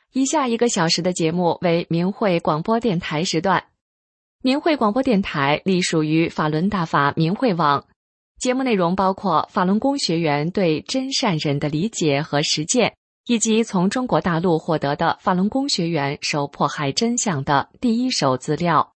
以下1个小时的节目为明慧广播电台时段。明慧广播电台隶属于法轮大法明慧网，节目内容包括法轮功学员对真善忍的理解和实践，以及从中国大陆获得的法轮功学员受迫害真相的第一手资料。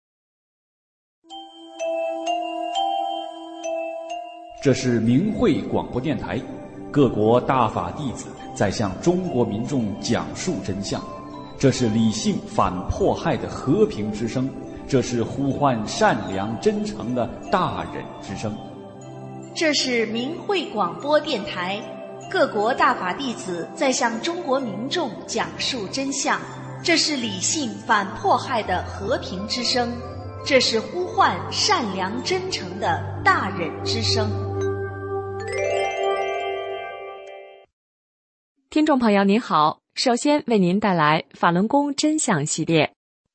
这是明慧广播电台，各国大法弟子在向中国民众讲述真相，这是理性反迫害的和平之声，这是呼唤善良真诚的大忍之声。 这是明慧广播电台，各国大法弟子在向中国民众讲述真相，这是理性反迫害的和平之声，这是呼唤善良真诚的大忍之声。 听众朋友您好，首先为您带来法轮功真相系列。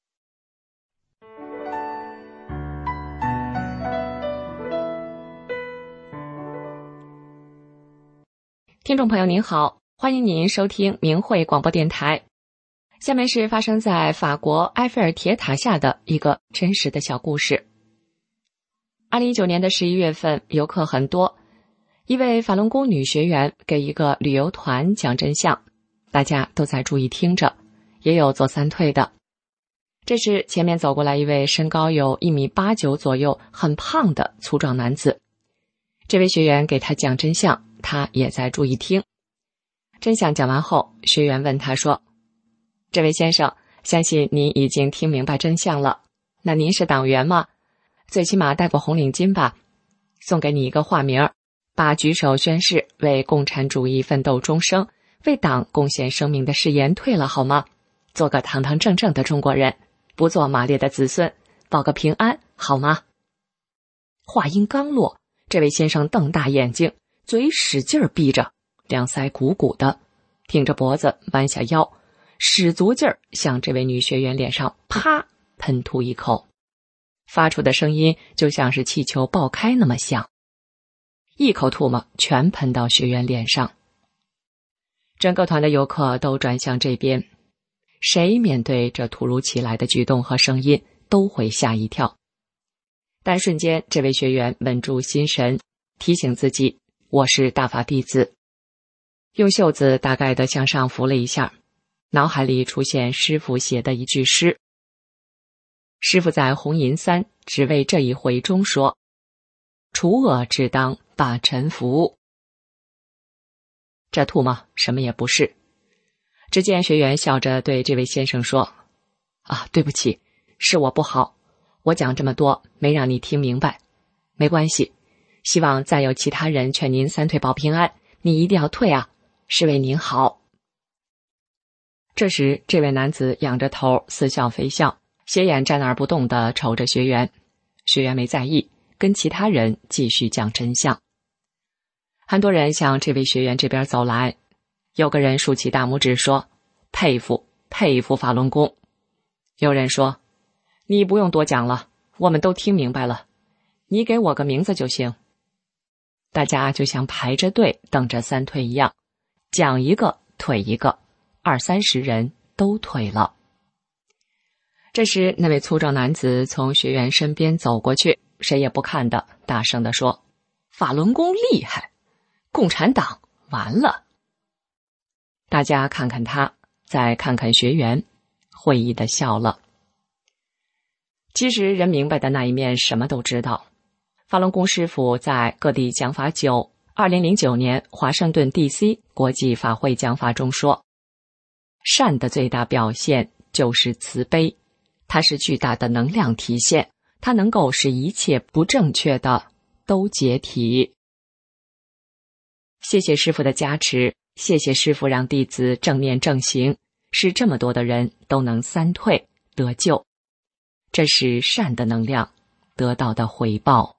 听众朋友您好，欢迎您收听明慧广播电台。下面是发生在法国埃菲尔铁塔下的一个真实的小故事。2019年的11月份，游客很多，一位法轮功女学员给一个旅游团讲真相，大家都在注意听着，也有做三退的。这时前面走过来一位身高有1.89米左右，很胖的粗壮男子。这位学员给他讲真相，他也在注意听。真相讲完后，学员问他说：这位先生，相信您已经听明白真相了，那您是党员吗？最起码戴过红领巾吧？送给你一个化名，把举手宣誓为共产主义奋斗终生，为党贡献生命的誓言退了好吗？做个堂堂正正的中国人，不做马列的子孙，保个平安好吗？话音刚落，这位先生瞪大眼睛，嘴使劲闭着，两腮鼓鼓的，挺着脖子弯下腰，使足劲儿向这位女学员脸上啪喷吐一口，发出的声音就像是气球爆开那么响，一口唾沫全喷到学员脸上。整个团的游客都转向这边，谁面对这突如其来的举动和声音都会吓一跳。但瞬间这位学员稳住心神，提醒自己我是大法弟子，用袖子大概地向上扶了一下，脑海里出现师父写的一句诗。师父在红银3只为这一回中说：除恶只当把臣服。这唾沫什么也不是。只见学员笑着对这位先生说：对不起，是我不好，我讲这么多没让你听明白，没关系，希望再有其他人劝您三退保平安，你一定要退啊，是为您好。这时这位男子仰着头似笑非笑，斜眼站那儿不动地瞅着学员，学员没在意，跟其他人继续讲真相。很多人向这位学员这边走来，有个人竖起大拇指说：佩服佩服法轮功。有人说：你不用多讲了，我们都听明白了，你给我个名字就行。大家就像排着队等着三退一样，讲一个退一个，20-30人都退了。这时那位粗壮男子从学员身边走过去，谁也不看的大声地说：法轮功厉害，共产党完了。大家看看他，再看看学员，会意地笑了。其实人明白的那一面什么都知道。法轮功师父在各地讲法久，2009年华盛顿 DC 国际法会讲法中说：善的最大表现就是慈悲，它是巨大的能量体现，它能够使一切不正确的都解体。谢谢师父的加持，谢谢师父让弟子正念正行，使这么多的人都能三退得救，这是善的能量得到的回报。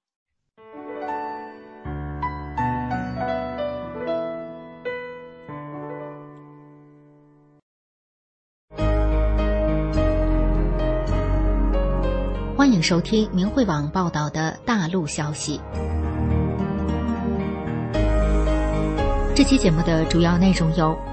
欢迎收听明慧网报道的大陆消息。这期节目的主要内容有：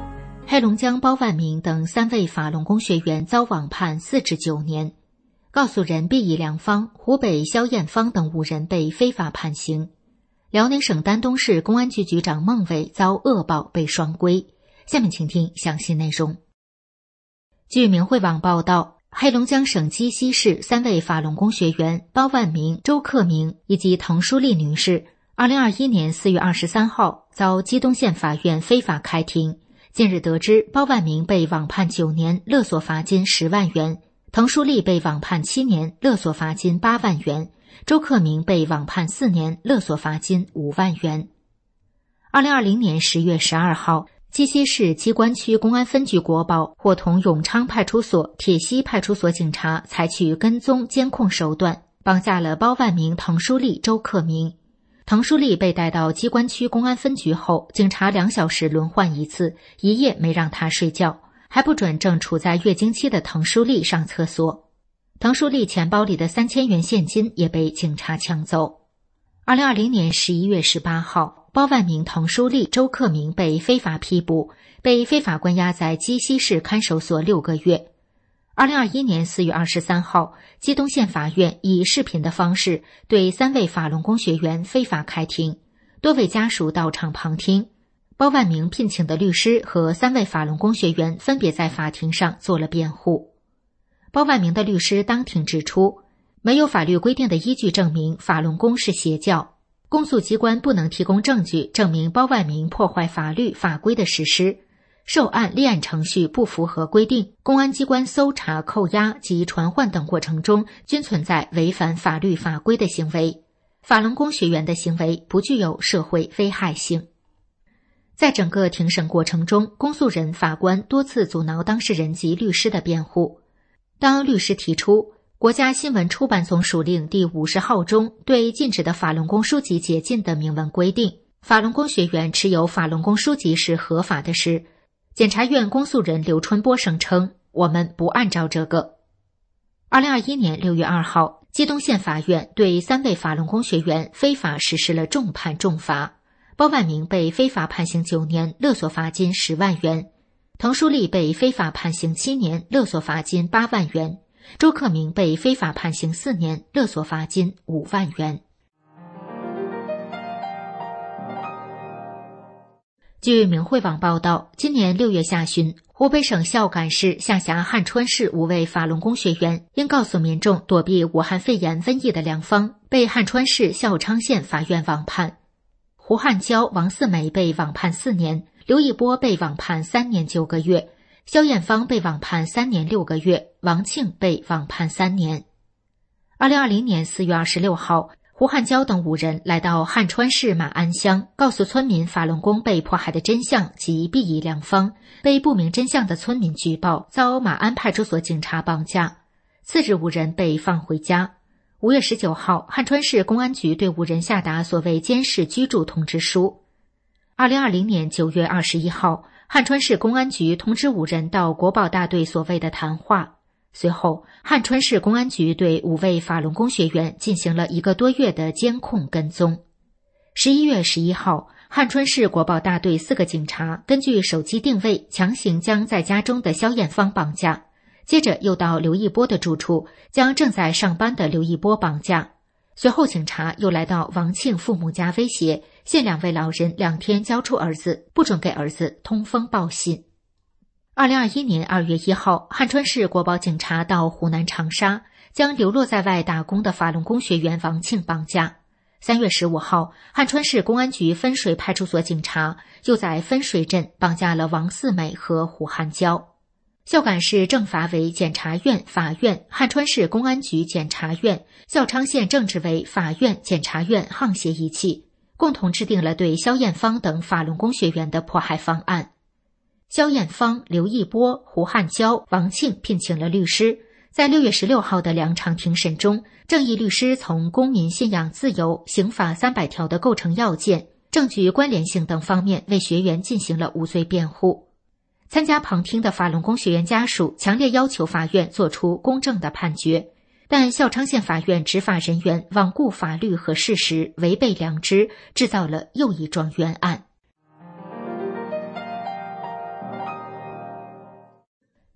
黑龙江包万明等3位法轮功学员遭网判4至9年，告诉人毕义良方、湖北肖艳芳等5人被非法判刑。辽宁省丹东市公安局局长孟伟遭恶报被双规。下面请听详细内容。据明慧网报道，黑龙江省鸡西市3位法轮功学员包万明、周克明以及滕淑丽女士2021年4月23号遭鸡东县法院非法开庭。近日得知，包万明被网判9年，勒索罚金10万元；滕淑丽被网判7年，勒索罚金8万元；周克明被网判4年，勒索罚金5万元。2020年10月12号，鸡西市鸡冠区公安分局国保伙同永昌派出所、铁西派出所警察采取跟踪监控手段，绑架了包万明、滕淑丽、周克明。滕淑丽被带到鸡冠区公安分局后，警察2小时轮换一次，一夜没让她睡觉，还不准正处在月经期的滕淑丽上厕所。滕淑丽钱包里的3000元现金也被警察抢走。2020年11月18号，包万明、滕淑丽、周克明被非法批捕，被非法关押在鸡西市看守所6个月。2021年4月23号，鸡东县法院以视频的方式对3位法轮功学员非法开庭，多位家属到场旁听。包万明聘请的律师和3位法轮功学员分别在法庭上做了辩护。包万明的律师当庭指出，没有法律规定的依据证明法轮功是邪教，公诉机关不能提供证据证明包万明破坏法律法规的实施，受案立案程序不符合规定，公安机关搜查、扣押及传唤等过程中均存在违反法律法规的行为，法轮功学员的行为不具有社会危害性。在整个庭审过程中，公诉人、法官多次阻挠当事人及律师的辩护。当律师提出国家新闻出版总署令第50号中对禁止的法轮功书籍解禁的明文规定，法轮功学员持有法轮功书籍是合法的时，检察院公诉人刘春波声称，我们不按照这个。2021年6月2号，鸡东县法院对3位法轮功学员非法实施了重判重罚，包万明被非法判刑9年，勒索罚金10万元；滕淑丽被非法判刑7年，勒索罚金8万元；周克明被非法判刑4年，勒索罚金5万元。据明慧网报道，今年6月下旬，湖北省孝感市下辖汉川市5位法轮功学员因告诉民众躲避武汉肺炎瘟疫的良方，被汉川市孝昌县法院网判。胡汉娇、王四美被网判4年，刘一波被网判3年9个月，肖艳芳被网判3年6个月，王庆被网判3年。2020年4月26号，胡汉娇等5人来到汉川市马鞍乡，告诉村民法轮功被迫害的真相及毕义良方，被不明真相的村民举报，遭马鞍派出所警察绑架。次日5人被放回家。5月19号，汉川市公安局对5人下达所谓监视居住通知书。2020年9月21号，汉川市公安局通知5人到国保大队所谓的谈话。随后，汉川市公安局对5位法轮功学员进行了1个多月的监控跟踪。11月11号，汉川市国保大队4个警察根据手机定位，强行将在家中的肖艳芳绑架，接着又到刘一波的住处，将正在上班的刘一波绑架。随后，警察又来到王庆父母家威胁，限2位老人2天交出儿子，不准给儿子通风报信。2021年2月1号，汉川市国保警察到湖南长沙，将流落在外打工的法轮功学员王庆绑架。3月15号，汉川市公安局分水派出所警察又在分水镇绑架了王四美和胡汉娇。孝感市政法委检察院、法院、汉川市公安局检察院、孝昌县政治委、法院、检察院沆瀣一气，共同制定了对肖艳芳等法轮功学员的迫害方案。肖艳芳、刘一波、胡汉娇、王庆聘请了律师，在6月16号的2场庭审中，正义律师从公民信仰自由、刑法300条的构成要件、证据关联性等方面为学员进行了无罪辩护。参加旁听的法轮功学员家属强烈要求法院作出公正的判决，但孝昌县法院执法人员罔顾法律和事实，违背良知，制造了又一桩冤案。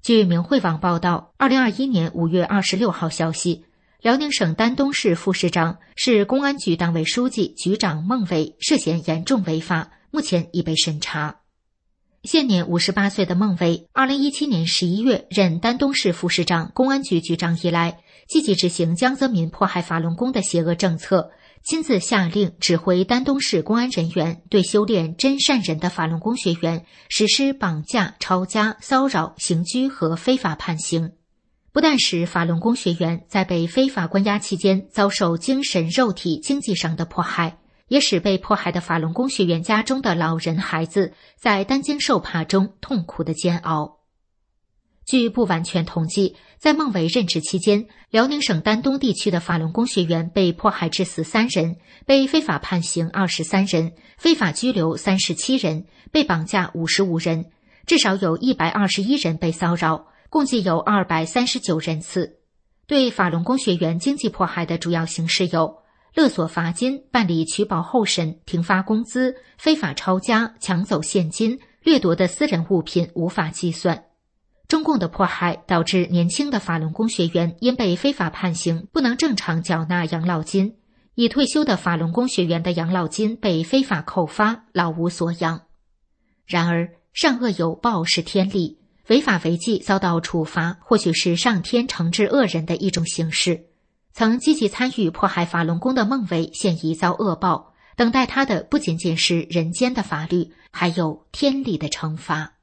据明慧网报道，2021年5月26号消息，辽宁省丹东市副市长、市公安局党委书记、局长孟伟涉嫌严重违法，目前已被审查。现年58岁的孟伟，2017年11月任丹东市副市长、公安局局长以来，积极执行江泽民迫害法轮功的邪恶政策，亲自下令指挥丹东市公安人员对修炼真善人的法轮功学员实施绑架、抄家、骚扰、刑拘和非法判刑。不但使法轮功学员在被非法关押期间遭受精神、肉体、经济上的迫害，也使被迫害的法轮功学员家中的老人、孩子在担惊受怕中痛苦的煎熬。据不完全统计，在孟伟任职期间，辽宁省丹东地区的法轮功学员被迫害致死3人，被非法判刑23人，非法拘留37人，被绑架55人，至少有121人被骚扰，共计有239人次。对法轮功学员经济迫害的主要形式有勒索罚金、办理取保候审、停发工资、非法抄家、抢走现金、掠夺的私人物品无法计算。中共的迫害导致年轻的法轮功学员因被非法判刑不能正常缴纳养老金，已退休的法轮功学员的养老金被非法扣发，老无所养。然而善恶有报是天理，违法违纪遭到处罚或许是上天惩治恶人的一种形式。曾积极参与迫害法轮功的孟伟现已遭恶报，等待他的不仅仅是人间的法律，还有天理的惩罚。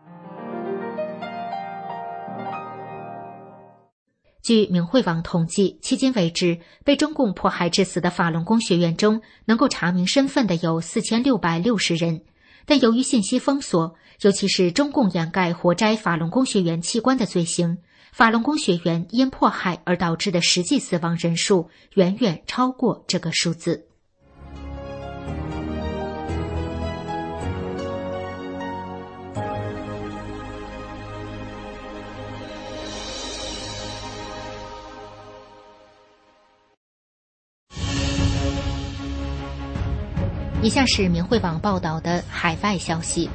据明慧网统计，迄今为止，被中共迫害致死的法轮功学员中，能够查明身份的有4660人。但由于信息封锁，尤其是中共掩盖活摘法轮功学员器官的罪行，法轮功学员因迫害而导致的实际死亡人数远远超过这个数字。以下是明慧网报道的海外消息，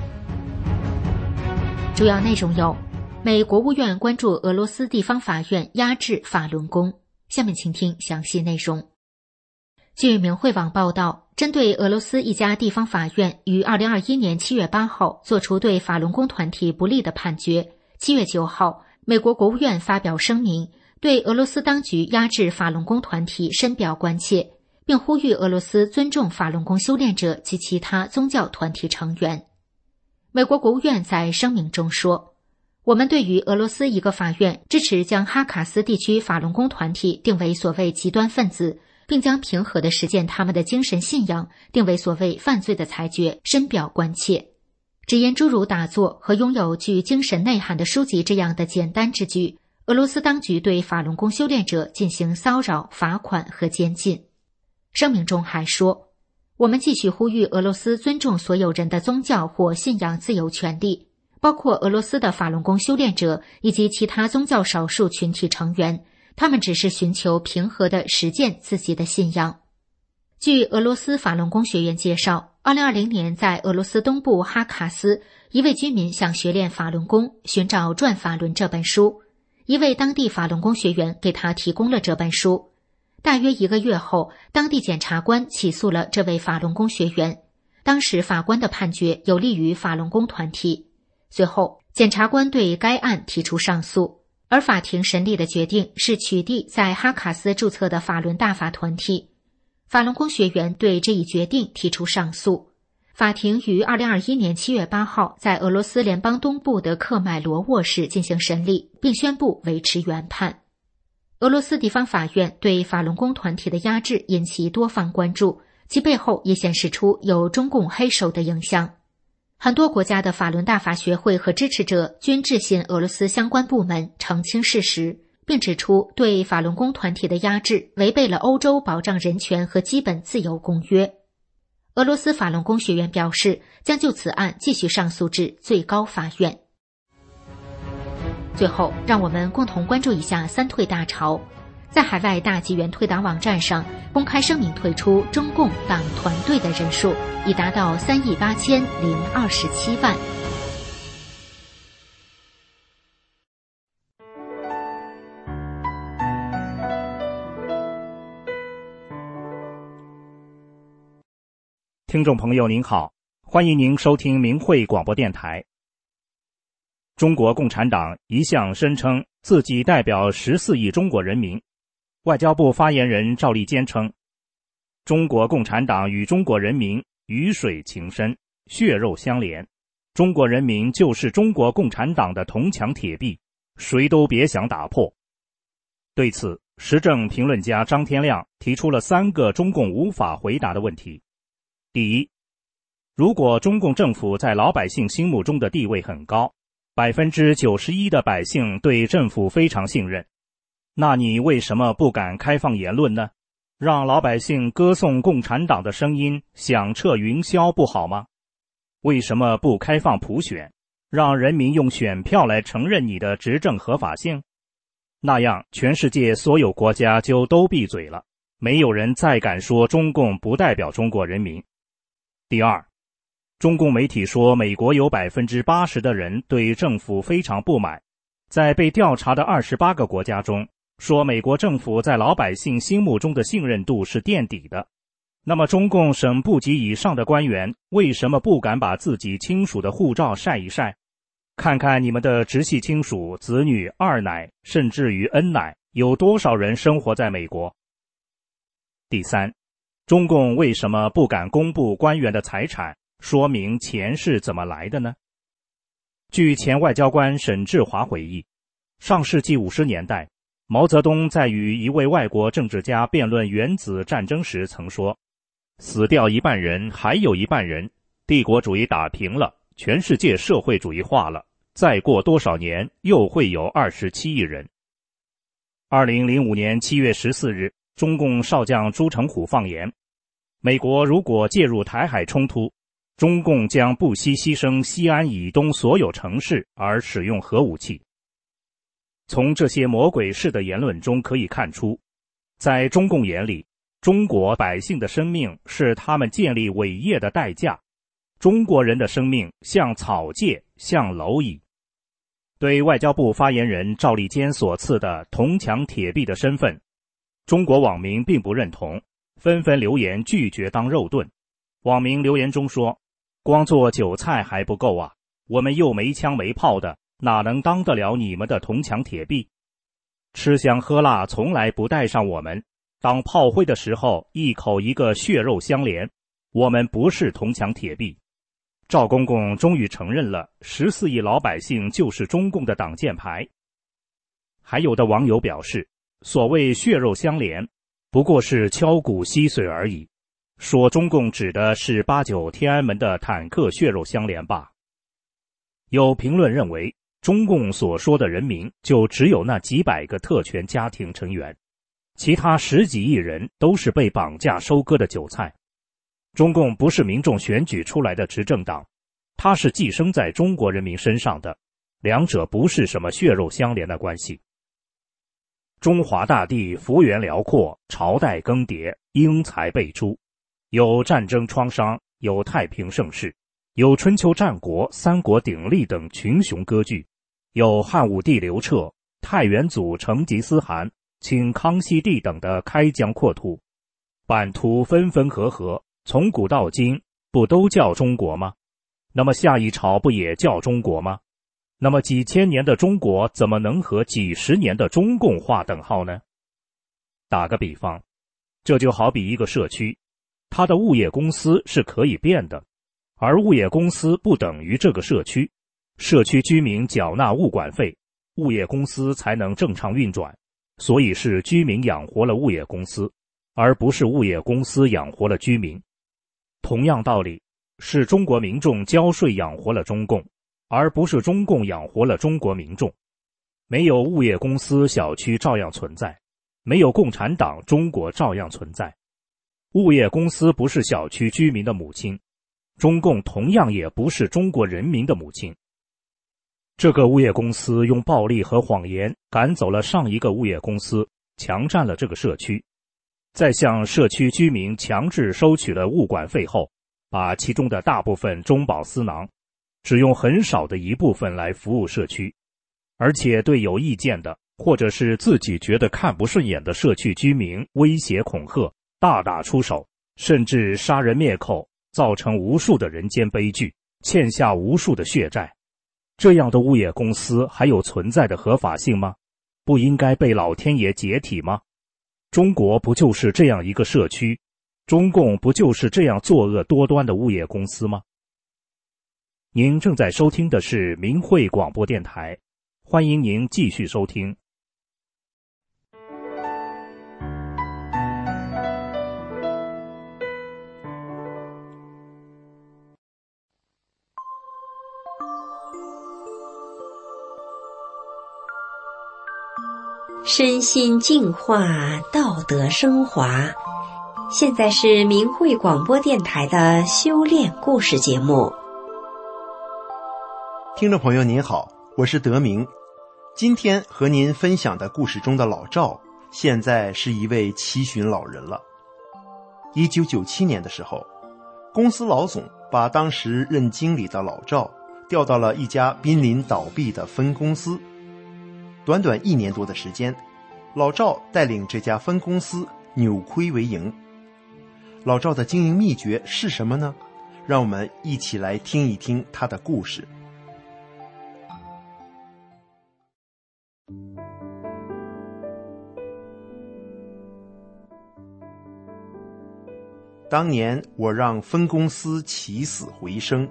主要内容有：美国务院关注俄罗斯地方法院压制法轮功。下面请听详细内容。据明慧网报道，针对俄罗斯一家地方法院于2021年7月8号作出对法轮功团体不利的判决，7月9号，美国国务院发表声明，对俄罗斯当局压制法轮功团体深表关切，并呼吁俄罗斯尊重法轮功修炼者及其他宗教团体成员。美国国务院在声明中说，我们对于俄罗斯一个法院支持将哈卡斯地区法轮功团体定为所谓极端分子，并将平和地实践他们的精神信仰定为所谓犯罪的裁决深表关切。只因诸如打坐和拥有具精神内涵的书籍这样的简单之举，俄罗斯当局对法轮功修炼者进行骚扰、罚款和监禁。声明中还说，我们继续呼吁俄罗斯尊重所有人的宗教或信仰自由权利，包括俄罗斯的法轮功修炼者以及其他宗教少数群体成员，他们只是寻求平和地实践自己的信仰。据俄罗斯法轮功学员介绍，2020年在俄罗斯东部哈卡斯，一位居民想学练法轮功，寻找《转法轮》这本书，一位当地法轮功学员给他提供了这本书。大约1个月后，当地检察官起诉了这位法轮功学员。当时法官的判决有利于法轮功团体。随后，检察官对该案提出上诉，而法庭审理的决定是取缔在哈卡斯注册的法轮大法团体。法轮功学员对这一决定提出上诉。法庭于2021年7月8号在俄罗斯联邦东部的克迈罗沃市进行审理，并宣布维持原判。俄罗斯地方法院对法轮功团体的压制引起多方关注，其背后也显示出有中共黑手的影响。很多国家的法轮大法学会和支持者均致信俄罗斯相关部门澄清事实，并指出对法轮功团体的压制违背了欧洲保障人权和基本自由公约。俄罗斯法轮功学院表示，将就此案继续上诉至最高法院。最后，让我们共同关注一下三退大潮。在海外大纪元退党网站上公开声明退出中共党团队的人数已达到38027万。 听众朋友您好，欢迎您收听明慧广播电台。中国共产党一向声称自己代表14亿中国人民。外交部发言人赵立坚称，中国共产党与中国人民鱼水情深，血肉相连，中国人民就是中国共产党的铜墙铁壁，谁都别想打破。对此，时政评论家张天亮提出了3个中共无法回答的问题。第一，如果中共政府在老百姓心目中的地位很高，91%的百姓对政府非常信任，那你为什么不敢开放言论呢？让老百姓歌颂共产党的声音响彻云霄不好吗？为什么不开放普选，让人民用选票来承认你的执政合法性？那样全世界所有国家就都闭嘴了，没有人再敢说中共不代表中国人民。第二，中共媒体说美国有 80% 的人对政府非常不满，在被调查的28个国家中，说美国政府在老百姓心目中的信任度是垫底的。那么中共省部级以上的官员为什么不敢把自己亲属的护照晒一晒？看看你们的直系亲属、子女、二奶，甚至于恩奶，有多少人生活在美国？第三，中共为什么不敢公布官员的财产，说明钱是怎么来的呢？据前外交官沈志华回忆，上世纪50年代，毛泽东在与一位外国政治家辩论原子战争时曾说，死掉一半人，还有一半人，帝国主义打平了，全世界社会主义化了，再过多少年又会有27亿人。2005年7月14日，中共少将朱成虎放言，美国如果介入台海冲突，中共将不惜牺牲西安以东所有城市而使用核武器。从这些魔鬼式的言论中可以看出，在中共眼里，中国百姓的生命是他们建立伟业的代价，中国人的生命像草芥，像蝼蚁。对外交部发言人赵立坚所赐的铜墙铁壁的身份，中国网民并不认同，纷纷留言拒绝当肉盾。网民留言中说，光做韭菜还不够啊，我们又没枪没炮的，哪能当得了你们的铜墙铁壁？吃香喝辣从来不带上我们，当炮灰的时候一口一个血肉相连，我们不是铜墙铁壁。赵公公终于承认了14亿老百姓就是中共的挡箭牌。还有的网友表示，所谓血肉相连不过是敲骨吸髓而已，说中共指的是89天安门的坦克血肉相连吧。有评论认为，中共所说的人民就只有那几百个特权家庭成员，其他10几亿人都是被绑架收割的韭菜。中共不是民众选举出来的执政党，它是寄生在中国人民身上的，两者不是什么血肉相连的关系。中华大地幅员辽阔，朝代更迭，英才辈出，有战争创伤，有太平盛世，有春秋战国、三国鼎立等群雄割据，有汉武帝刘彻、太原祖成吉思汗、清康熙帝等的开疆扩土，版图分分合合，从古到今不都叫中国吗？那么下一朝不也叫中国吗？那么几千年的中国怎么能和几十年的中共划等号呢？打个比方，这就好比一个社区，它的物业公司是可以变的，而物业公司不等于这个社区，社区居民缴纳物管费，物业公司才能正常运转，所以是居民养活了物业公司，而不是物业公司养活了居民。同样道理，是中国民众交税养活了中共，而不是中共养活了中国民众。没有物业公司，小区照样存在；没有共产党，中国照样存在。物业公司不是小区居民的母亲，中共同样也不是中国人民的母亲。这个物业公司用暴力和谎言赶走了上一个物业公司，强占了这个社区，在向社区居民强制收取了物管费后，把其中的大部分中饱私囊，只用很少的一部分来服务社区，而且对有意见的或者是自己觉得看不顺眼的社区居民威胁恐吓，大打出手，甚至杀人灭口， 造成无数的人间悲剧，欠下无数的血债。这样的物业公司还有存在的合法性吗？不应该被老天爷解体吗？中国不就是这样一个社区？中共不就是这样作恶多端的物业公司吗？您正在收听的是明慧广播电台，欢迎您继续收听。 身心净化，道德升华。现在是明慧广播电台的修炼故事节目。 听众朋友您好，我是德明。今天和您分享的故事中的老赵，现在是一位70旬老人了。1997年的时候，公司老总把当时任经理的老赵调到了一家濒临倒闭的分公司。短短1年多的时间，老赵带领这家分公司扭亏为盈。老赵的经营秘诀是什么呢？让我们一起来听一听他的故事。当年我让分公司起死回生。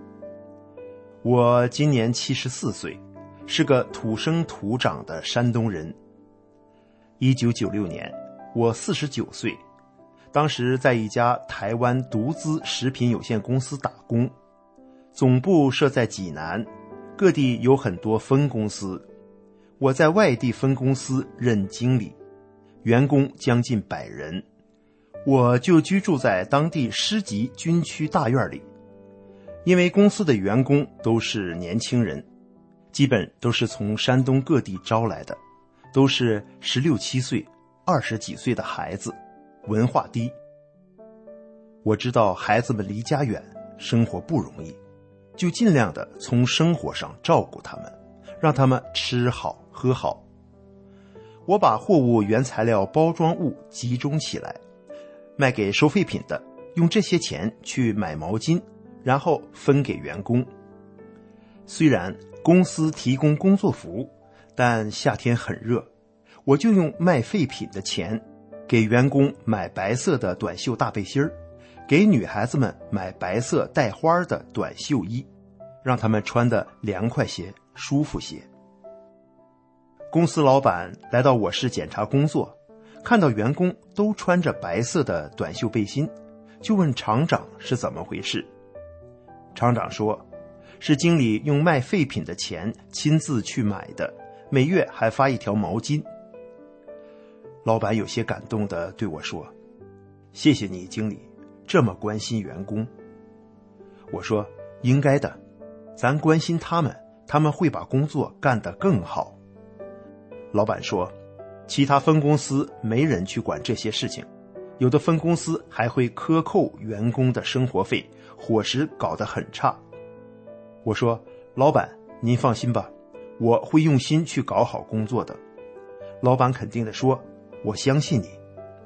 我今年74岁，是个土生土长的山东人。1996年，我49岁，当时在一家台湾独资食品有限公司打工，总部设在济南，各地有很多分公司。我在外地分公司任经理，员工将近100人。我就居住在当地师集军区大院里。因为公司的员工都是年轻人，基本都是从山东各地招来的，都是16、17岁、20几岁的孩子，文化低。我知道孩子们离家远，生活不容易，就尽量的从生活上照顾他们，让他们吃好喝好。我把货物原材料包装物集中起来，卖给收废品的，用这些钱去买毛巾，然后分给员工。虽然公司提供工作服，但夏天很热，我就用卖废品的钱给员工买白色的短袖大背心儿，给女孩子们买白色带花的短袖衣，让他们穿得凉快些，舒服些。公司老板来到我市检查工作，看到员工都穿着白色的短袖背心，就问厂长是怎么回事。厂长说，是经理用卖废品的钱亲自去买的，每月还发一条毛巾。老板有些感动地对我说，谢谢你经理，这么关心员工。我说，应该的，咱关心他们，他们会把工作干得更好。老板说，其他分公司没人去管这些事情，有的分公司还会克扣员工的生活费，伙食搞得很差。我说，老板您放心吧，我会用心去搞好工作的。老板肯定地说，我相信你。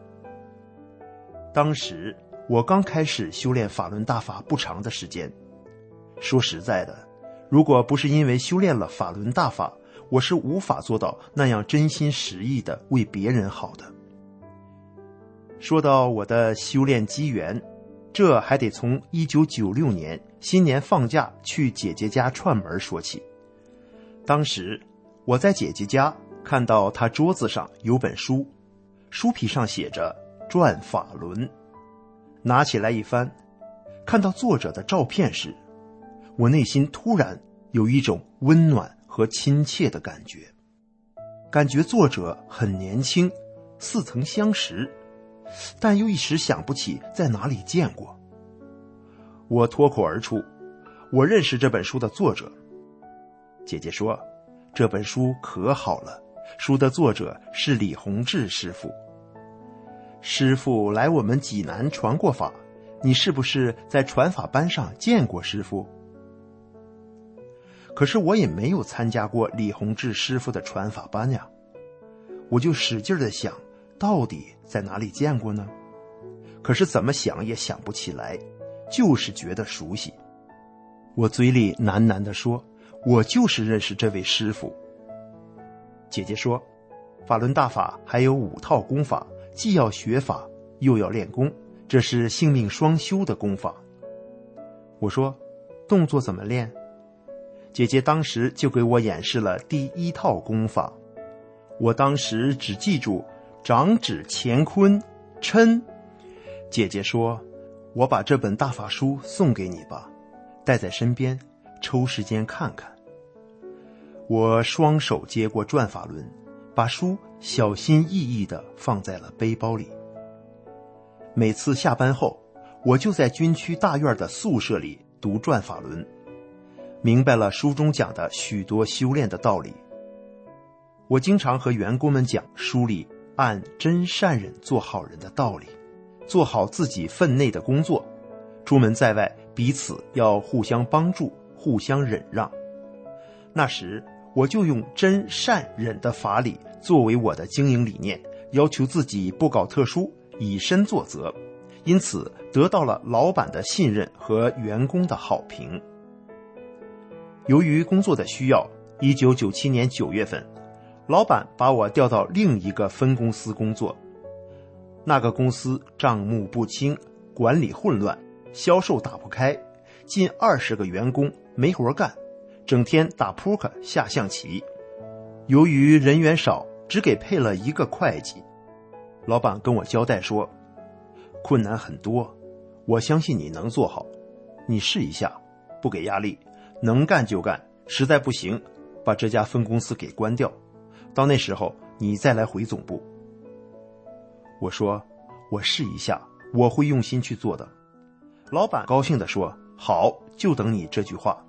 当时我刚开始修炼法轮大法不长的时间，说实在的，如果不是因为修炼了法轮大法，我是无法做到那样真心实意的为别人好的。说到我的修炼机缘，这还得从1996年新年放假去姐姐家串门说起。当时我在姐姐家看到她桌子上有本书，书皮上写着转法轮。拿起来一翻，看到作者的照片时，我内心突然有一种温暖和亲切的感觉，感觉作者很年轻，似曾相识，但又一时想不起在哪里见过。我脱口而出，我认识这本书的作者。姐姐说，这本书可好了，书的作者是李洪志师傅。师傅来我们济南传过法，你是不是在传法班上见过师傅？可是我也没有参加过李洪志师傅的传法班呀，我就使劲地想，到底在哪里见过呢？可是怎么想也想不起来， 就是觉得熟悉。我嘴里喃喃地说，我就是认识这位师傅。姐姐说，法轮大法还有5套功法，既要学法又要练功，这是性命双修的功法。我说，动作怎么练？姐姐当时就给我演示了第1套功法。我当时只记住掌指乾坤嗔。姐姐说，我把这本大法书送给你吧，带在身边，抽时间看看。我双手接过转法轮，把书小心翼翼地放在了背包里。每次下班后，我就在军区大院的宿舍里读转法轮，明白了书中讲的许多修炼的道理。我经常和员工们讲书里按真善忍做好人的道理，做好自己分内的工作，出门在外彼此要互相帮助，互相忍让。那时我就用真善忍的法理作为我的经营理念，要求自己不搞特殊，以身作则，因此得到了老板的信任和员工的好评。由于工作的需要，1997年9月份，老板把我调到另一个分公司工作。那个公司账目不清，管理混乱，销售打不开，近20个员工没活干，整天打扑克下象棋。由于人员少，只给配了1个会计。老板跟我交代说，困难很多，我相信你能做好，你试一下，不给压力，能干就干，实在不行把这家分公司给关掉，到那时候你再来回总部。我说，我试一下，我会用心去做的。老板高兴地说，好，就等你这句话。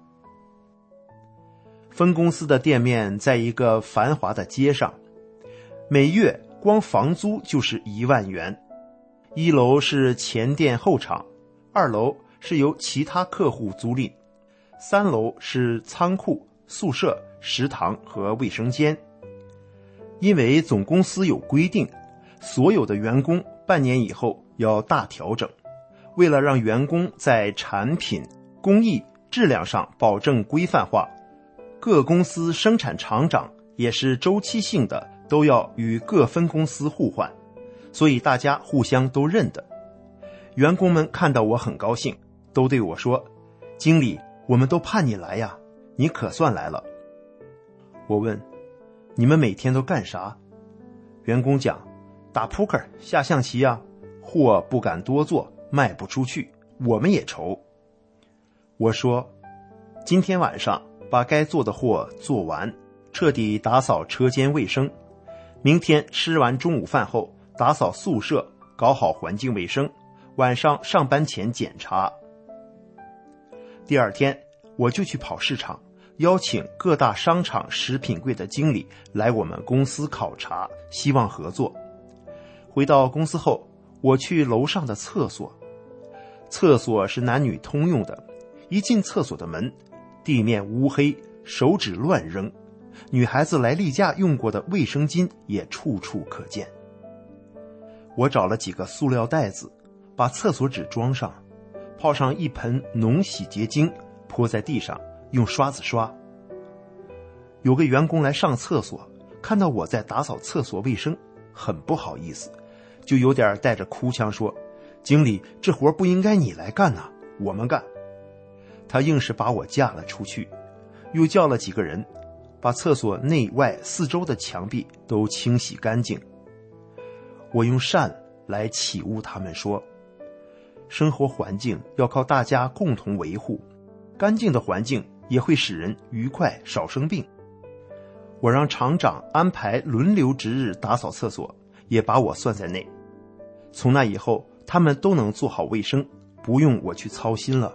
分公司的店面在一个繁华的街上，每月光房租就是1万元。1楼是前店后厂，2楼是由其他客户租赁，3楼是仓库、宿舍、食堂和卫生间。因为总公司有规定，所有的员工半年以后要大调整，为了让员工在产品、工艺、质量上保证规范化，各公司生产厂长也是周期性的，都要与各分公司互换，所以大家互相都认得。员工们看到我很高兴，都对我说，经理，我们都盼你来呀，你可算来了。我问，你们每天都干啥？员工讲，打扑克下象棋啊，货不敢多做，卖不出去，我们也愁。我说，今天晚上把该做的货做完，彻底打扫车间卫生，明天吃完中午饭后打扫宿舍，搞好环境卫生，晚上上班前检查。第2天我就去跑市场，邀请各大商场食品柜的经理来我们公司考察，希望合作。回到公司后，我去楼上的厕所，厕所是男女通用的，一进厕所的门，地面乌黑，手指乱扔，女孩子来例假用过的卫生巾也处处可见。我找了几个塑料袋子，把厕所纸装上，泡上一盆浓洗洁精，泼在地上，用刷子刷。有个员工来上厕所，看到我在打扫厕所卫生，很不好意思，就有点带着哭腔说，经理，这活不应该你来干啊，我们干。他硬是把我架了出去，又叫了几个人，把厕所内外4周的墙壁都清洗干净。我用善来启悟他们说，生活环境要靠大家共同维护，干净的环境也会使人愉快，少生病。我让厂长安排轮流值日打扫厕所，也把我算在内。从那以后，他们都能做好卫生，不用我去操心了。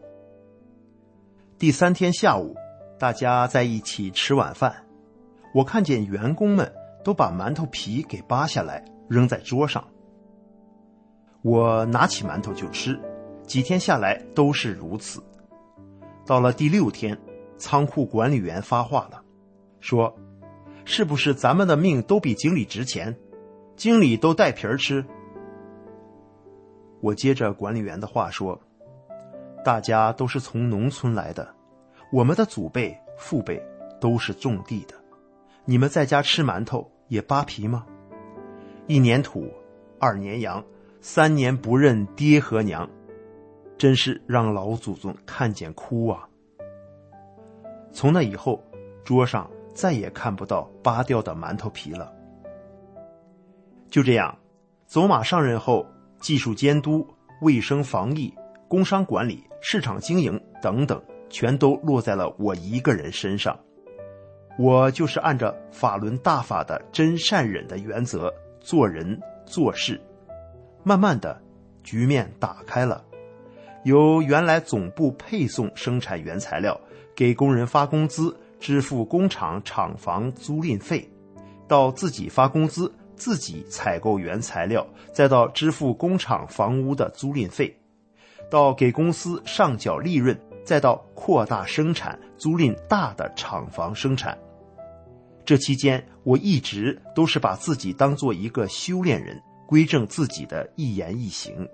第3天下午，大家在一起吃晚饭，我看见员工们都把馒头皮给扒下来扔在桌上，我拿起馒头就吃，几天下来都是如此。到了第6天，仓库管理员发话了，说，是不是咱们的命都比经理值钱？经理都带皮儿吃。我接着管理员的话说， 大家都是从农村来的，我们的祖辈父辈都是种地的，你们在家吃馒头也扒皮吗？1年土，2年洋，3年不认爹和娘，真是让老祖宗看见哭啊。从那以后，桌上再也看不到扒掉的馒头皮了。就这样，走马上任后，技术监督、卫生防疫、工商管理、市场经营等等，全都落在了我一个人身上。我就是按照法轮大法的真善忍的原则做人做事，慢慢的局面打开了，由原来总部配送生产原材料，给工人发工资，支付工厂厂房租赁费，到自己发工资，自己采购原材料，再到支付工厂房屋的租赁费，到给公司上缴利润，再到扩大生产，租赁大的厂房生产。这期间，我一直都是把自己当做一个修炼人，规正自己的一言一行。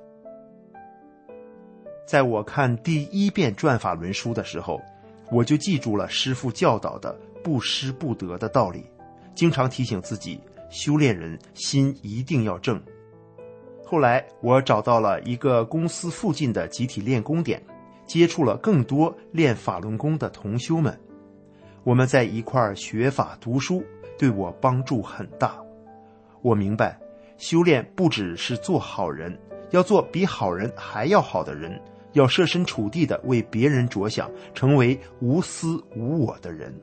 在我看第1遍转法轮书的时候，我就记住了师父教导的不失不得的道理，经常提醒自己，修炼人心一定要正。后来我找到了一个公司附近的集体练功点，接触了更多练法轮功的同修们，我们在一块儿学法读书，对我帮助很大。我明白，修炼不只是做好人，要做比好人还要好的人，要设身处地的为别人着想，成为无私无我的人。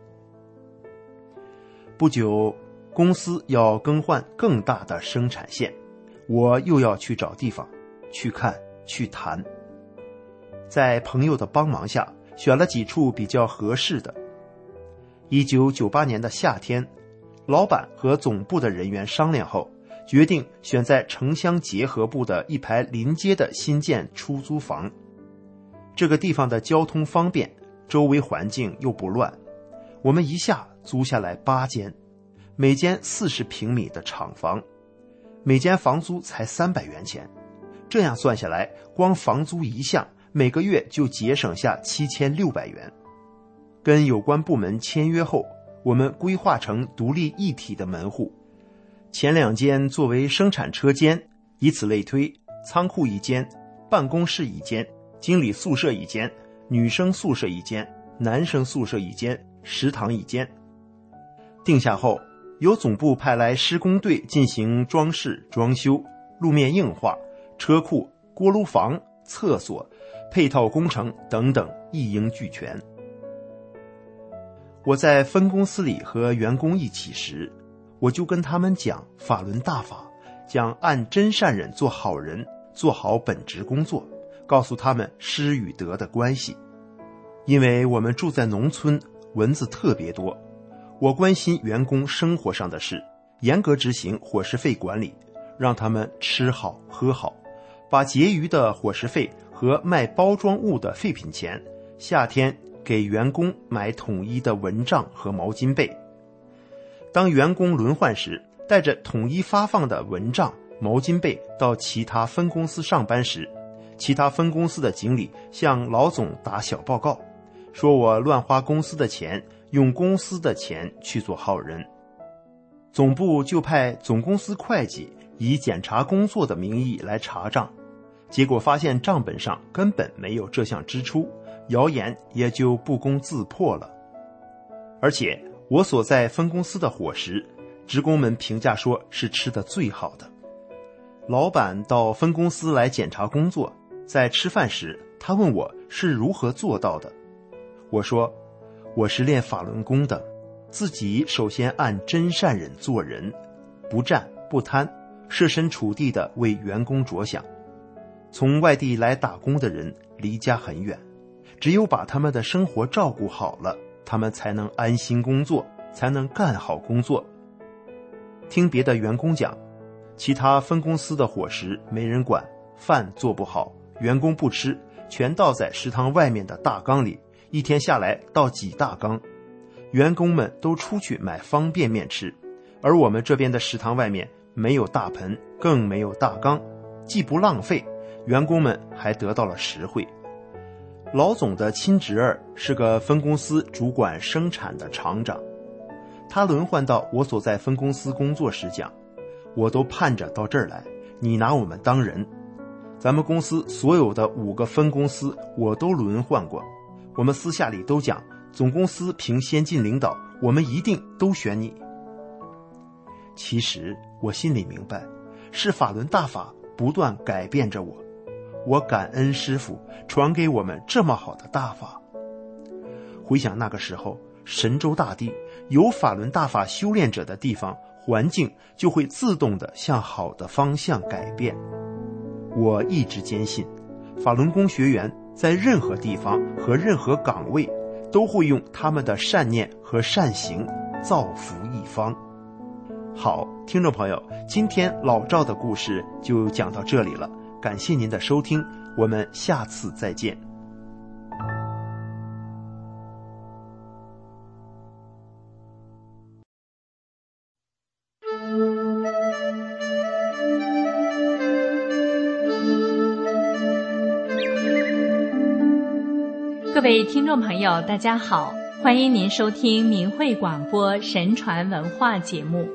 不久，公司要更换更大的生产线，我又要去找地方，去看，去谈。在朋友的帮忙下，选了几处比较合适的。1998年的夏天，老板和总部的人员商量后，决定选在城乡结合部的一排临街的新建出租房。这个地方的交通方便，周围环境又不乱，我们一下租下来8间，每间40平米的厂房，每间房租才300元钱。这样算下来，光房租一项，每个月就节省下7600元。跟有关部门签约后，我们规划成独立一体的门户，前2间作为生产车间，以此类推，仓库1间，办公室1间，经理宿舍1间，女生宿舍1间，男生宿舍1间，食堂1间。定下后，由总部派来施工队进行装饰、装修、路面硬化、车库、锅炉房、厕所、配套工程等等，一应俱全。我在分公司里和员工一起时，我就跟他们讲法轮大法，讲按真善忍做好人，做好本职工作，告诉他们失与得的关系。因为我们住在农村，蚊子特别多，我关心员工生活上的事，严格执行伙食费管理，让他们吃好喝好，把结余的伙食费和卖包装物的废品钱，夏天给员工买统一的蚊帐和毛巾被。当员工轮换时，带着统一发放的蚊帐、毛巾被到其他分公司上班时，其他分公司的经理向老总打小报告，说我乱花公司的钱，用公司的钱去做好人。总部就派总公司会计以检查工作的名义来查账，结果发现账本上根本没有这项支出，谣言也就不攻自破了。而且我所在分公司的伙食，职工们评价说是吃得最好的。老板到分公司来检查工作，在吃饭时，他问我是如何做到的。我说，我是练法轮功的，自己首先按真善忍做人，不占不贪，设身处地地为员工着想。从外地来打工的人离家很远，只有把他们的生活照顾好了，他们才能安心工作，才能干好工作。听别的员工讲，其他分公司的伙食没人管，饭做不好，员工不吃，全倒在食堂外面的大缸里，一天下来倒几大缸。员工们都出去买方便面吃，而我们这边的食堂外面没有大盆，更没有大缸，既不浪费，员工们还得到了实惠。 老总的亲侄儿是个分公司主管生产的厂长，他轮换到我所在分公司工作时讲，我都盼着到这儿来，你拿我们当人。咱们公司所有的5个分公司我都轮换过，我们私下里都讲，总公司凭先进领导，我们一定都选你。其实我心里明白，是法轮大法不断改变着我，我感恩师父传给我们这么好的大法。回想那个时候，神州大地有法轮大法修炼者的地方，环境就会自动地向好的方向改变。我一直坚信，法轮功学员在任何地方和任何岗位，都会用他们的善念和善行造福一方。好，听众朋友，今天老赵的故事就讲到这里了，感谢您的收听，我们下次再见。 各位听众朋友，大家好，欢迎您收听明慧广播神传文化节目。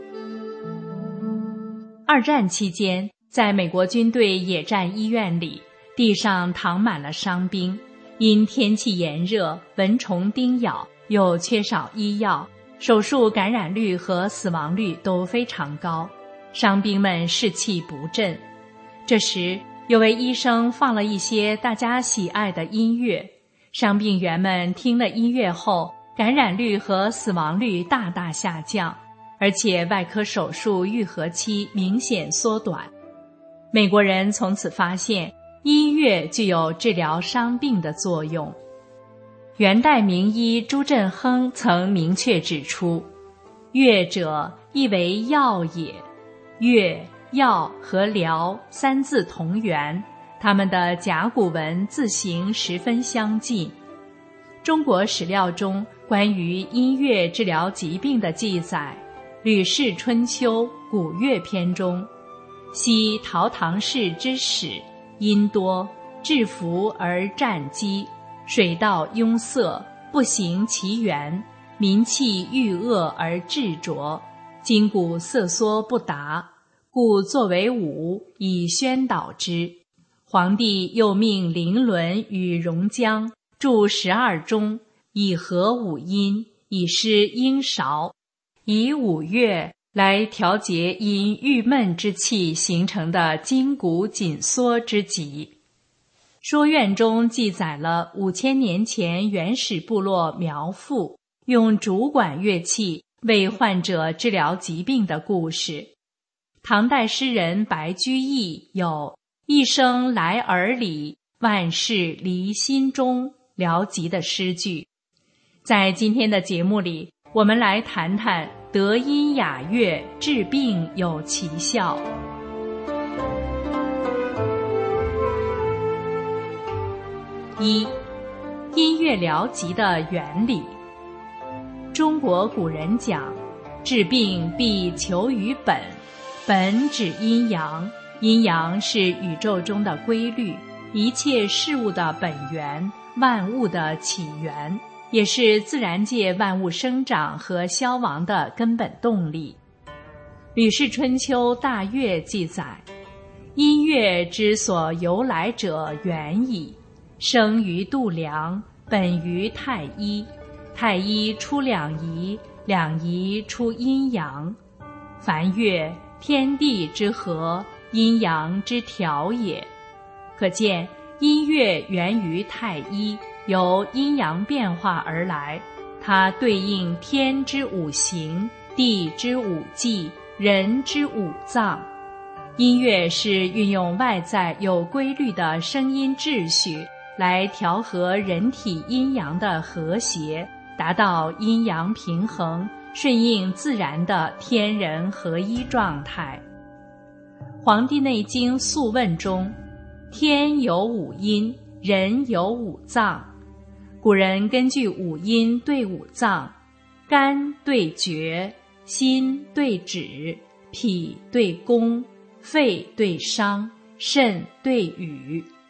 二战期间，在美国军队野战医院里，地上躺满了伤兵，因天气炎热，蚊虫叮咬，又缺少医药，手术感染率和死亡率都非常高，伤兵们士气不振。这时，有位医生放了一些大家喜爱的音乐，伤病员们听了音乐后，感染率和死亡率大大下降，而且外科手术愈合期明显缩短。美国人从此发现音乐具有治疗伤病的作用。元代名医朱振亨曾明确指出，乐者意为药也，乐、药和疗3字同源，它们的甲骨文字形十分相近。中国史料中关于音乐治疗疾病的记载，《吕氏春秋·古乐篇》中，昔陶唐氏之始，音多，治服而战机，水道壅塞，不行其源，民气郁恶而滞浊，筋骨瑟缩不达，故作为舞以宣导之。皇帝又命伶伦与戎将著12钟，以和五音，以施音韶，以五乐来调节因郁闷之气形成的筋骨紧缩之疾。说院中记载了5000年前原始部落苗妇用竹管乐器为患者治疗疾病的故事。唐代诗人白居易有一声来耳里，万事离心中疗疾的诗句。在今天的节目里，我们来谈谈德音雅乐治病有奇效。1. 音乐疗疾的原理。中国古人讲，治病必求于本，本指阴阳，阴阳是宇宙中的规律，一切事物的本源，万物的起源，也是自然界万物生长和消亡的根本动力。《吕氏春秋·大乐》记载，音乐之所由来者远矣，生于度量，本于太一，太一出两仪，两仪出阴阳。凡乐，天地之和，阴阳之调也。可见音乐源于太一，由阴阳变化而来，它对应天之五行，地之五纪，人之五脏。音乐是运用外在有规律的声音秩序来调和人体阴阳的和谐，达到阴阳平衡，顺应自然的天人合一状态。《黄帝内经·素问》中，天有五音，人有五脏。古人根据五音对五脏，肝对厥，心对止，脾对宫，肺对商，肾对羽。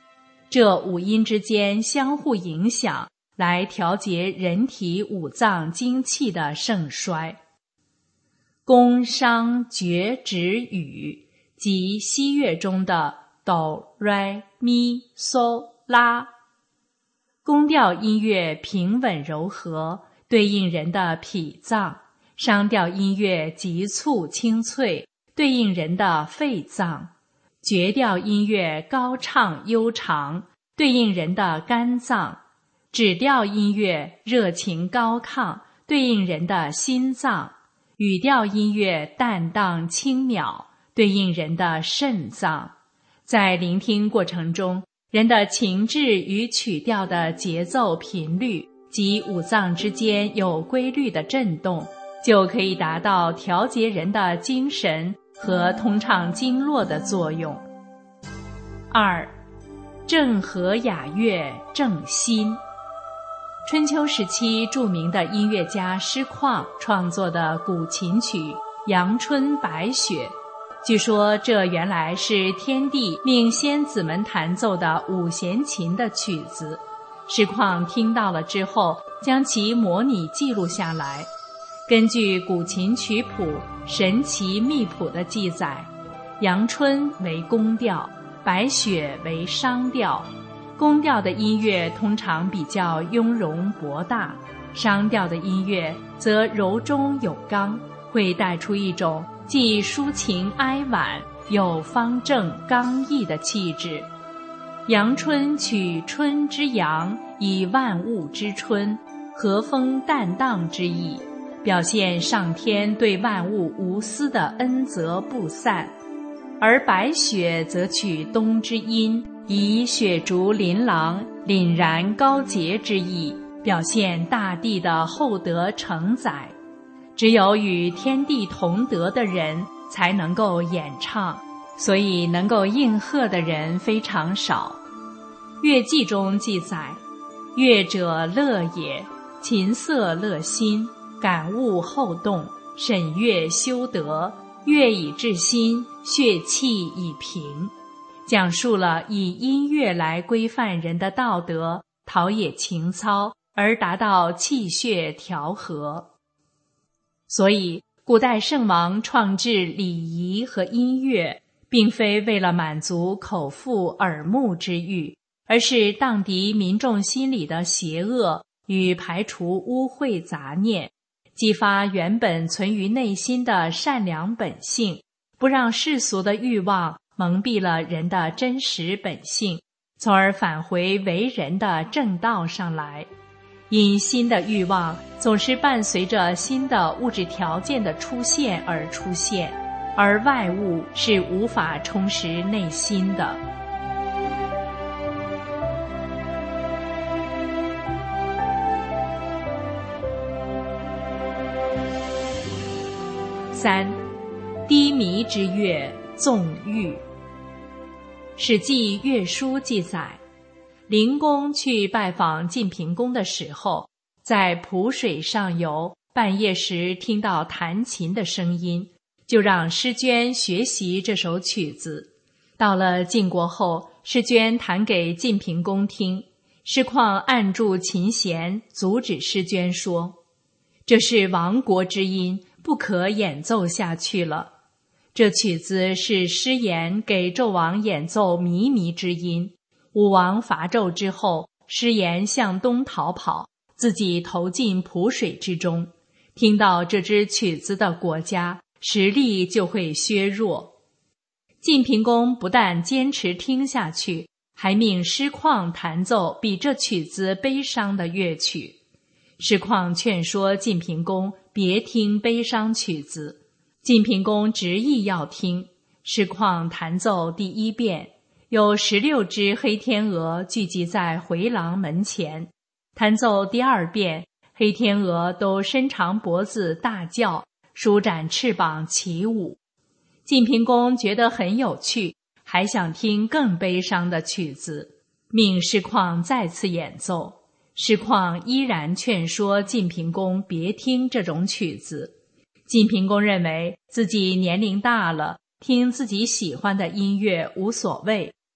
这五音之间相互影响，来调节人体五脏精气的盛衰。宫商角徵羽即西乐中的哆、来、咪、嗦、拉。宫调音乐平稳柔和，对应人的脾脏；商调音乐急促清脆，对应人的肺脏；角调音乐高畅悠长，对应人的肝脏；指调音乐热情高亢，对应人的心脏；语调音乐淡荡轻渺，对应人的肾脏。在聆听过程中，人的情志与曲调的节奏频率及五脏之间有规律的震动，就可以达到调节人的精神和通畅经络的作用。2. 正和雅乐正心。春秋时期著名的音乐家师旷创作的古琴曲《阳春白雪》，据说这原来是天帝命仙子们弹奏的五弦琴的曲子。师旷听到了之后，将其模拟记录下来。根据古琴曲谱《神奇秘谱》的记载，阳春为宫调，白雪为商调。宫调的音乐通常比较雍容博大，商调的音乐则柔中有刚，会带出一种既抒情哀婉又方正刚毅的气质。阳春取春之阳，以万物之春，和风淡荡之意，表现上天对万物无私的恩泽不散；而白雪则取冬之阴，以雪竹琳琅凛然高洁之意，表现大地的厚德承载。只有与天地同德的人才能够演唱，所以能够应和的人非常少。乐记中记载，乐者乐也，琴瑟乐心，感悟后动，审乐修德，乐以治心，血气以平。讲述了以音乐来规范人的道德，陶冶情操，而达到气血调和。所以古代圣王创制礼仪和音乐，并非为了满足口腹耳目之欲，而是荡涤民众心里的邪恶与排除污秽杂念，激发原本存于内心的善良本性，不让世俗的欲望蒙蔽了人的真实本性，从而返回为人的正道上来。因新的欲望总是伴随着新的物质条件的出现而出现，而外物是无法充实内心的。3. 低迷之乐纵欲。史记乐书记载，灵公去拜访晋平公的时候，在濮水上游，半夜时听到弹琴的声音，就让师娟学习这首曲子。到了晋国后，师娟弹给晋平公听，师旷按住琴弦，阻止师娟说：“这是亡国之音，不可演奏下去了。”这曲子是师言给纣王演奏靡靡之音。武王伐纣之后，师言向东逃跑，自己投进濮水之中。听到这支曲子的国家，实力就会削弱。晋平公不但坚持听下去，还命师旷弹奏比这曲子悲伤的乐曲。师旷劝说晋平公别听悲伤曲子，晋平公执意要听。师旷弹奏第1遍，有16只黑天鹅聚集在回廊门前。弹奏第2遍，黑天鹅都伸长脖子大叫，舒展翅膀起舞。晋平公觉得很有趣，还想听更悲伤的曲子，命师旷再次演奏。师旷依然劝说晋平公别听这种曲子。晋平公认为自己年龄大了，听自己喜欢的音乐无所谓。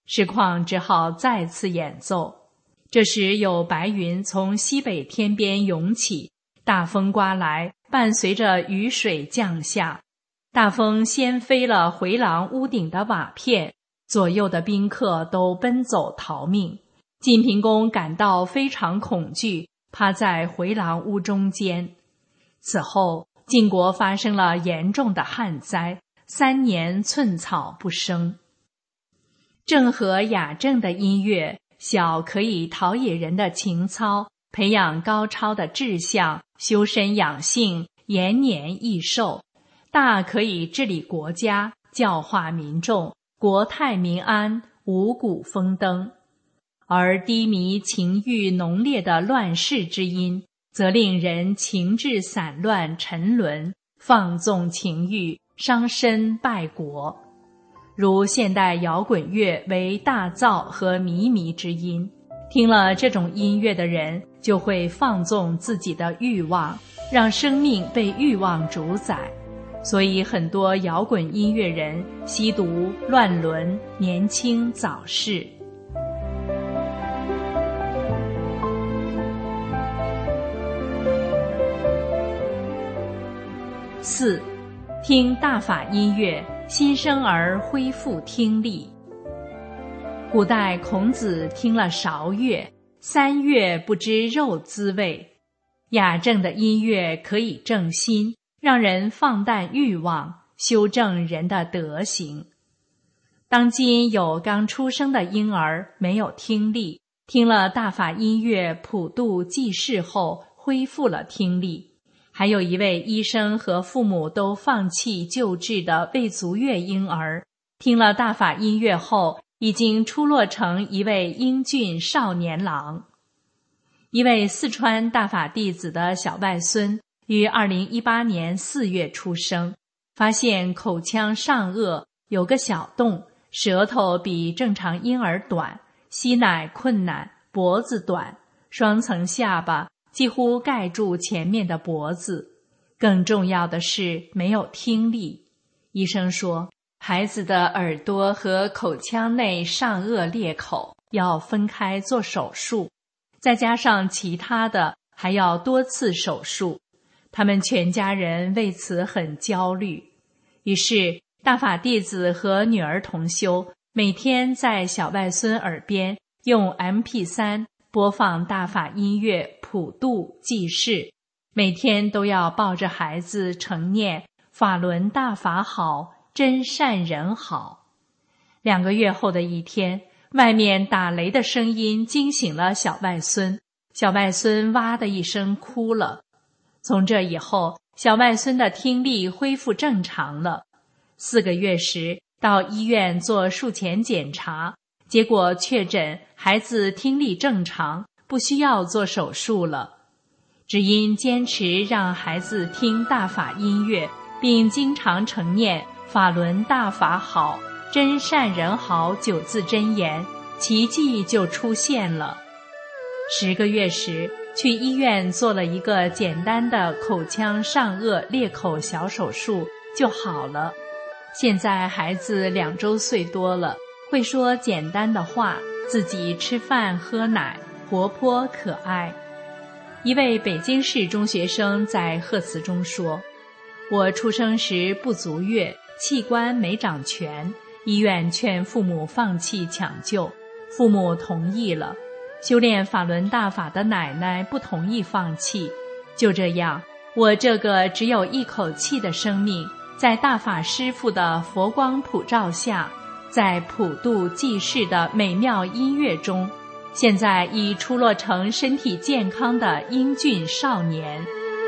实况只好再次演奏。这时有白云从西北天边涌起，大风刮来，伴随着雨水降下。大风掀飞了回廊屋顶的瓦片，左右的宾客都奔走逃命。晋平公感到非常恐惧，趴在回廊屋中间。此后晋国发生了严重的旱灾，3年寸草不生。郑和雅正的音乐，小可以陶冶人的情操，培养高超的志向，修身养性，延年益寿；大可以治理国家，教化民众，国泰民安，五谷丰登。而低迷情欲浓烈的乱世之音，则令人情志散乱沉沦，放纵情欲，伤身败国。如现代摇滚乐为大噪和靡靡之音，听了这种音乐的人就会放纵自己的欲望，让生命被欲望主宰。所以很多摇滚音乐人吸毒、乱伦、年轻早逝。4. 听大法音乐，新生儿恢复听力。古代孔子听了韶乐，3月不知肉滋味。雅正的音乐可以正心，让人放淡欲望，修正人的德行。当今有刚出生的婴儿没有听力，听了大法音乐普度济世后恢复了听力。还有一位医生和父母都放弃救治的未足月婴儿，听了大法音乐后已经出落成一位英俊少年郎。一位四川大法弟子的小外孙于2018年4月出生，发现口腔上颚有个小洞，舌头比正常婴儿短，吸奶困难，脖子短，双层下巴几乎盖住前面的脖子。更重要的是没有听力。医生说，孩子的耳朵和口腔内上颚裂口要分开做手术，再加上其他的还要多次手术。他们全家人为此很焦虑。于是大法弟子和女儿同修每天在小外孙耳边用 MP3 播放大法音乐普度济世，每天都要抱着孩子承念法轮大法好，真善人好。2个月后的一天，外面打雷的声音惊醒了小外孙，小外孙哇的一声哭了。从这以后，小外孙的听力恢复正常了。4个月时到医院做术前检查，结果确诊孩子听力正常，不需要做手术了。只因坚持让孩子听大法音乐，并经常承念法轮大法好，真善人好9字真言，奇迹就出现了。10个月时去医院做了一个简单的口腔上颚裂口小手术就好了。现在孩子2周岁多了，会说简单的话，自己吃饭喝奶，活泼可爱。一位北京市中学生在贺词中说，我出生时不足月，器官没长全，医院劝父母放弃抢救，父母同意了。修炼法轮大法的奶奶不同意放弃，就这样，我这个只有一口气的生命，在大法师父的佛光普照下，在普度济世的美妙音乐中，现在已出落成身体健康的英俊少年。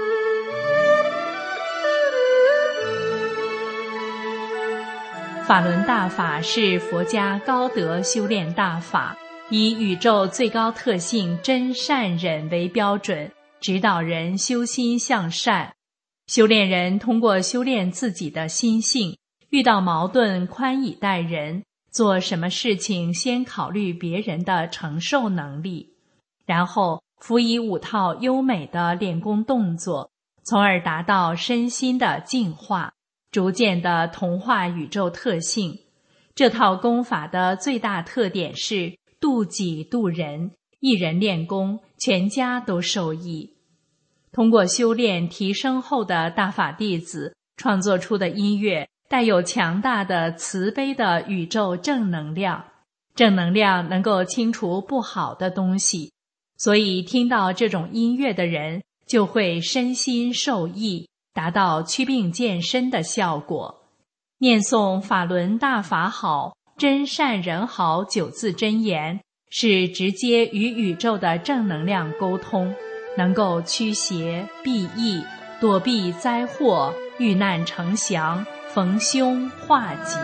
法轮大法是佛家高德修炼大法，以宇宙最高特性真善忍为标准，指导人修心向善。修炼人通过修炼自己的心性，遇到矛盾宽以待人，做什么事情先考虑别人的承受能力，然后辅以5套优美的练功动作，从而达到身心的净化，逐渐地同化宇宙特性。 这套功法的最大特点是度己度人，一人练功，全家都受益。通过修炼提升后的大法弟子创作出的音乐，带有强大的慈悲的宇宙正能量，正能量能够清除不好的东西，所以听到这种音乐的人就会身心受益，达到祛病健身的效果。念诵法轮大法好，真善人好9字真言，是直接与宇宙的正能量沟通，能够驱邪避疫，躲避灾祸，遇难成祥，逢凶化吉。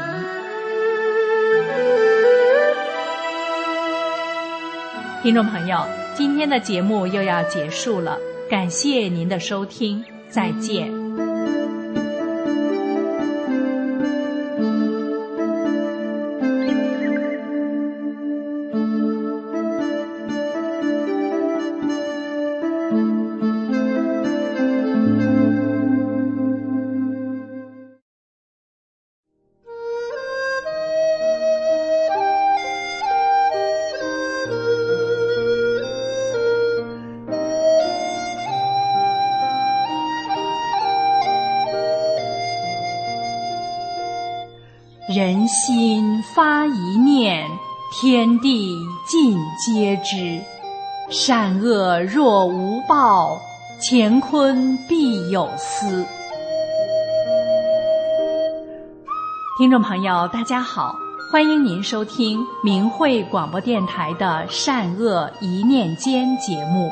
听众朋友，今天的节目又要结束了，感谢您的收听，再见。人心发一念，天地尽皆知。善恶若无报，乾坤必有司。听众朋友大家好，欢迎您收听明慧广播电台的善恶一念间节目。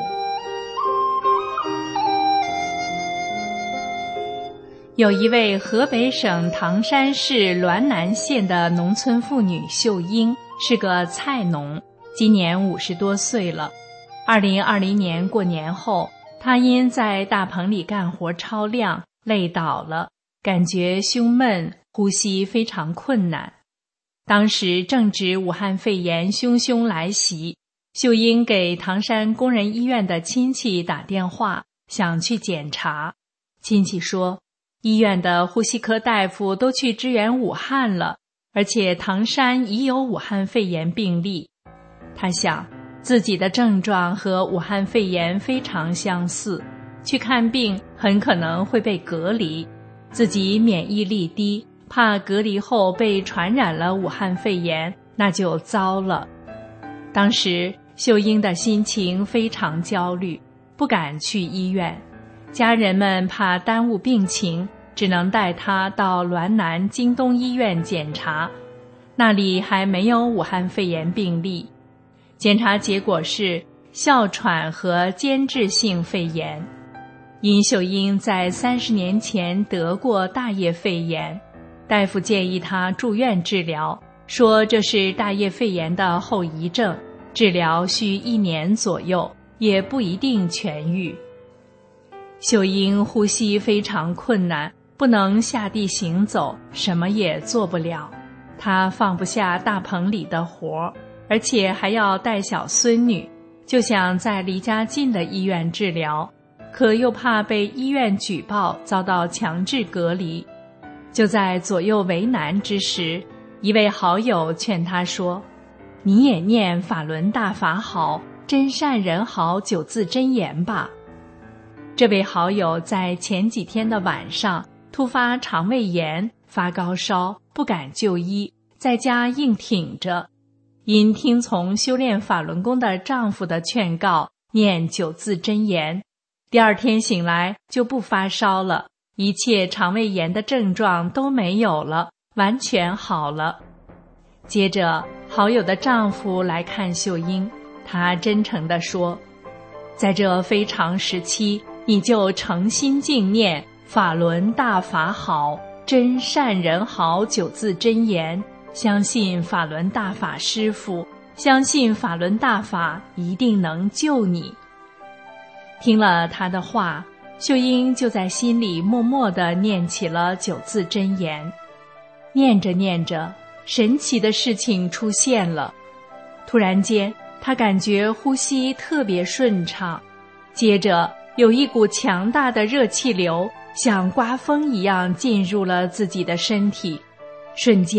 有一位河北省唐山市滦南县的农村妇女秀英，是个菜农，今年50多岁了。2020年过年后，她因在大棚里干活超量，累倒了，感觉胸闷，呼吸非常困难。当时正值武汉肺炎汹汹来袭，秀英给唐山工人医院的亲戚打电话，想去检查。亲戚说，医院的呼吸科大夫都去支援武汉了，而且唐山已有武汉肺炎病例。他想，自己的症状和武汉肺炎非常相似，去看病很可能会被隔离，自己免疫力低，怕隔离后被传染了武汉肺炎，那就糟了。当时秀英的心情非常焦虑，不敢去医院。家人们怕耽误病情，只能带她到滦南京东医院检查，那里还没有武汉肺炎病例。检查结果是哮喘和间质性肺炎。因秀英在30年前得过大叶肺炎，大夫建议她住院治疗，说这是大叶肺炎的后遗症，治疗需1年左右，也不一定痊愈。秀英呼吸非常困难，不能下地行走，什么也做不了。她放不下大棚里的活，而且还要带小孙女，就想在离家近的医院治疗，可又怕被医院举报遭到强制隔离。就在左右为难之时，一位好友劝她说，你也念法轮大法好，真善人好9字真言吧。这位好友在前几天的晚上突发肠胃炎，发高烧，不敢就医，在家硬挺着。因听从修炼法轮功的丈夫的劝告，念9字真言，第2天醒来就不发烧了，一切肠胃炎的症状都没有了，完全好了。接着好友的丈夫来看秀英，他真诚地说，在这非常时期，你就诚心敬念法轮大法好，真善人好9字真言，相信法轮大法师父，相信法轮大法一定能救你。听了他的话，秀英就在心里默默地念起了9字真言。念着念着，神奇的事情出现了。突然间，她感觉呼吸特别顺畅，接着有一股强大的热气流像刮风一样进入了自己的身体，瞬间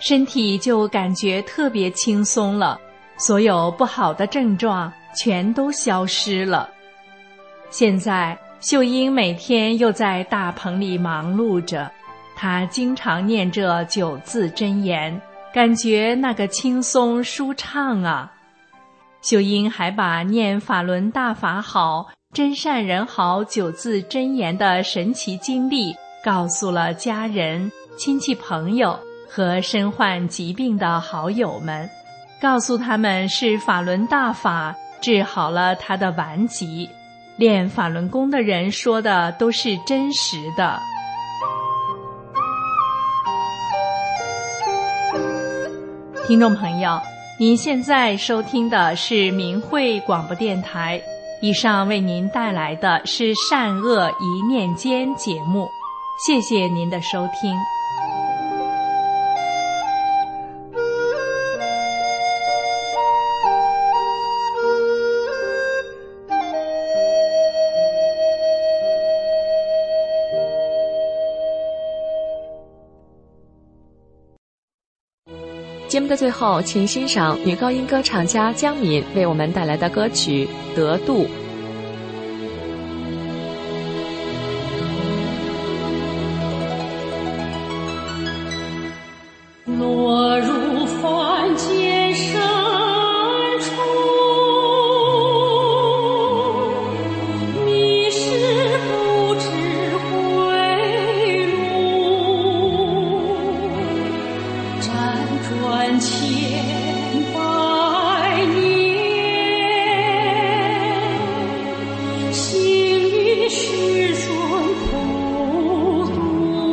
身体就感觉特别轻松了，所有不好的症状全都消失了。现在秀英每天又在大棚里忙碌着，她经常念着9字真言，感觉那个轻松舒畅啊。秀英还把念法轮大法好、真善人好9字真言的神奇经历告诉了家人、亲戚朋友和身患疾病的好友们，告诉他们是法轮大法治好了他的顽疾，练法轮功的人说的都是真实的。听众朋友，您现在收听的是明慧广播电台，以上为您带来的是善恶一念间节目，谢谢您的收听。 节目的最后，请欣赏女高音歌唱家江敏为我们带来的歌曲《得度》。 落入凡间深处，迷失不知回路，辗转千百年，幸与师尊同度。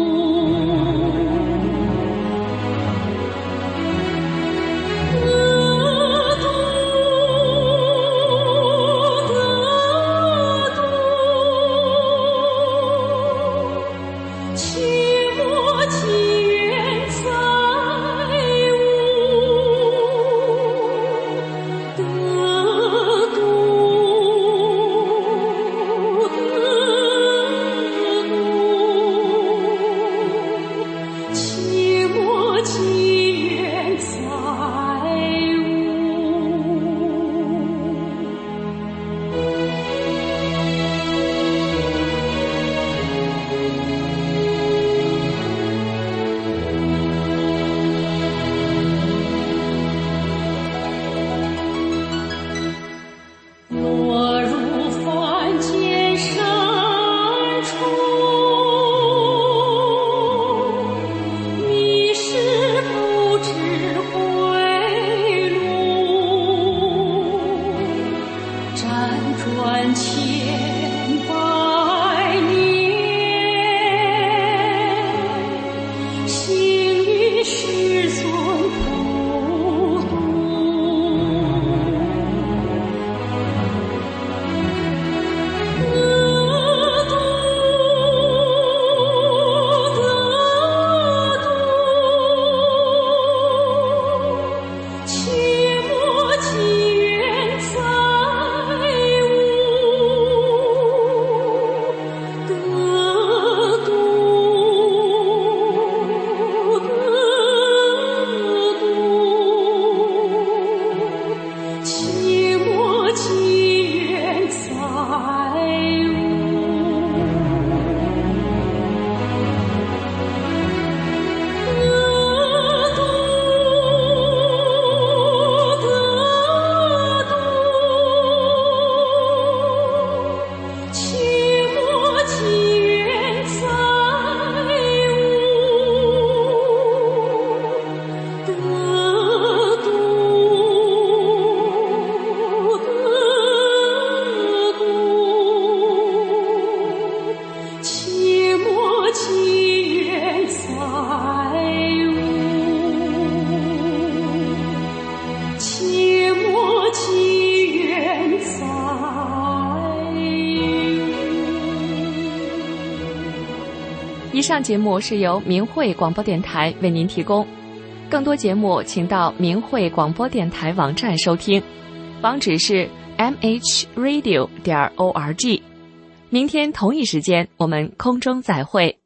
以上节目是由明慧广播电台为您提供，更多节目请到明慧广播电台网站收听，网址是 mhradio.org。明天同一时间我们空中再会。